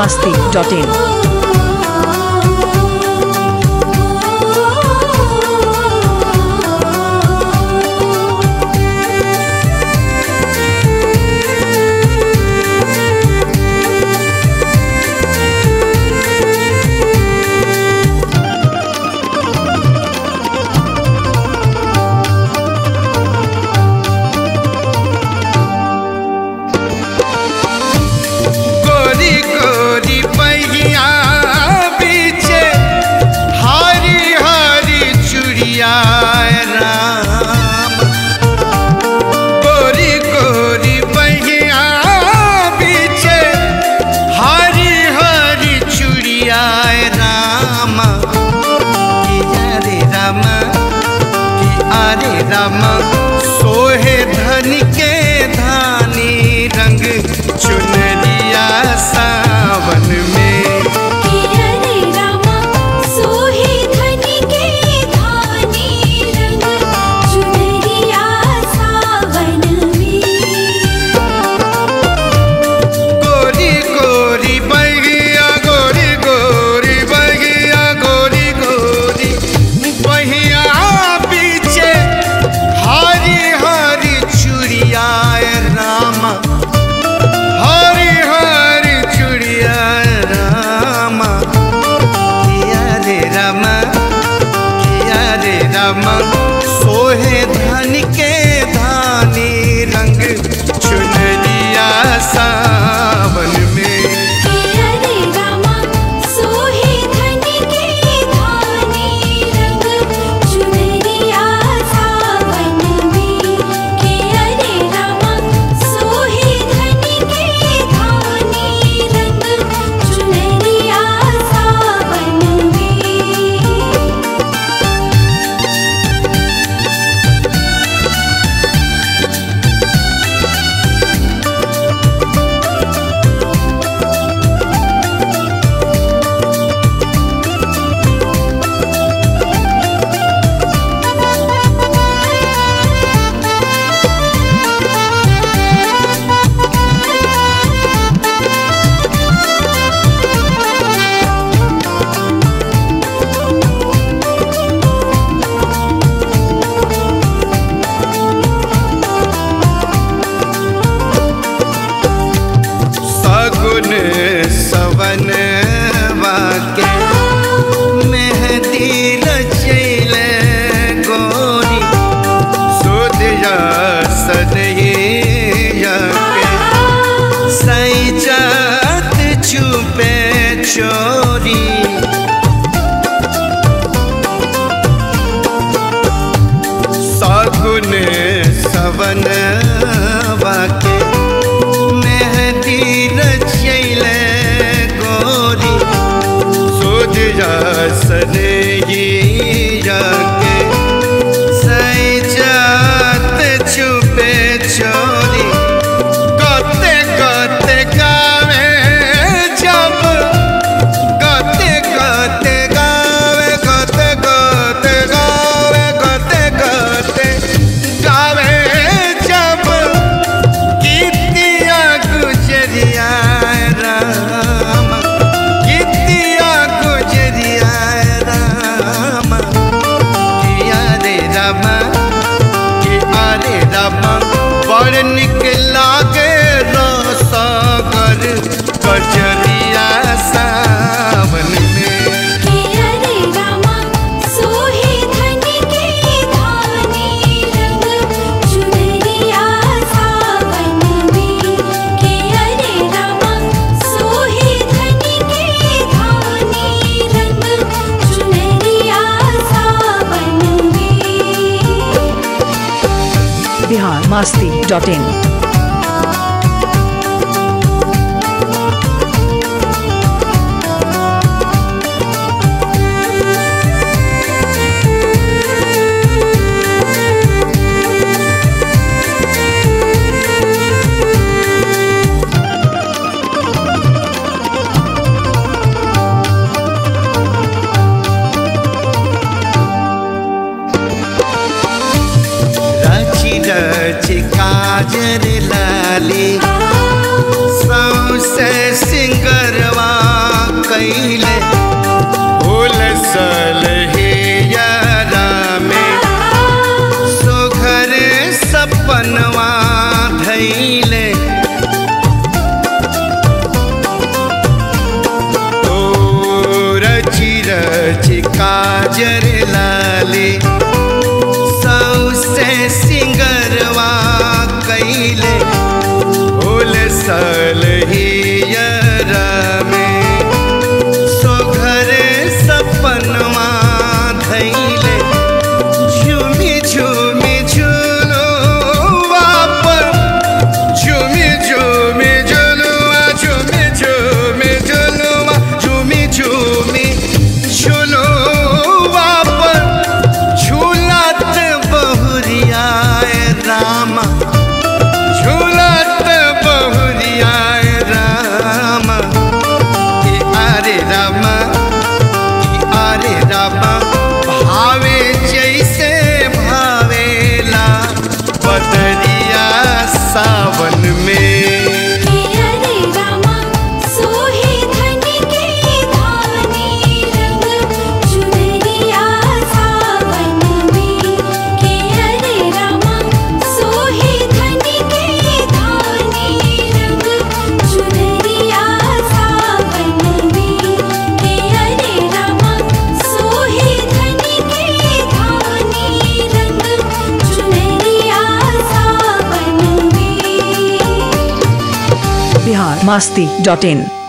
biharmasti.in Ram सोहे धन के धानी रंग चुनरिया सावन में। हरे राम सोहे धन के धानी रंग चुनरिया सावन में। गोरी गोरी बगिया गोरी गोरी बगिया गोरी गोरी बहिया पीछे हरी हरी चूड़िया राम हरी हरी चूड़िया राम किया रे राम किया रे राम सोहे धन के धानी रंग चुनरिया सावन में। हरे राम सोहे धन के धानी रंग चुनरिया सावन में। हरे राम सोहे धन के धानी रंग चुनरिया सावन में। सगुन सवन वाके मेहंदी रचैल गोरी सुधिया सनहिया के सैजत छुपे चोरी। सगुन सवन वाके मेहंदी रचैल गोरी सुधिया सनहिया के सैजत छुपे चोरी। गते गते गावे जब गते गते गावे गते गते गावे गते गते गावे जब गीतिया गुजरिया राम गीतिया गुजरिया राम किया रे राम किया रे राम बड़ निक लागे रसगर कजरिया सावन में। हरे राम सोहे धन के धानी रंग चुनरिया सावन में। हरे राम सोहे धन के धानी रंग चुनरिया सावन में। biharmasti.in रची रची काजर लाली सौसे सिंगरवा सलहियरा में सुघर सपनवा धैले ओ रची रची काजर लाले सौसे सिंगरवा कैले भूल सलहियरा में सुघर सपनवा धैले झूमी झूमी झुलुआ पर झूमी झूमी झुलुआ झूमी झूमी झुलुआ झूमी झूमी झुलुआ पर झूलत बहुरिया रामा झूलत बहुरिया रामा कि अरे रामा भावे जैसे भावेला बदरिया सावन में के अरे रामा सोहे धन के धानी रंग चुनरिया सावन में के अरे रामा सोहे धन के धानी रंग चुनरिया सावन में के अरे रामा सोहे धन के धानी रंग चुनरिया सावन में biharmasti.in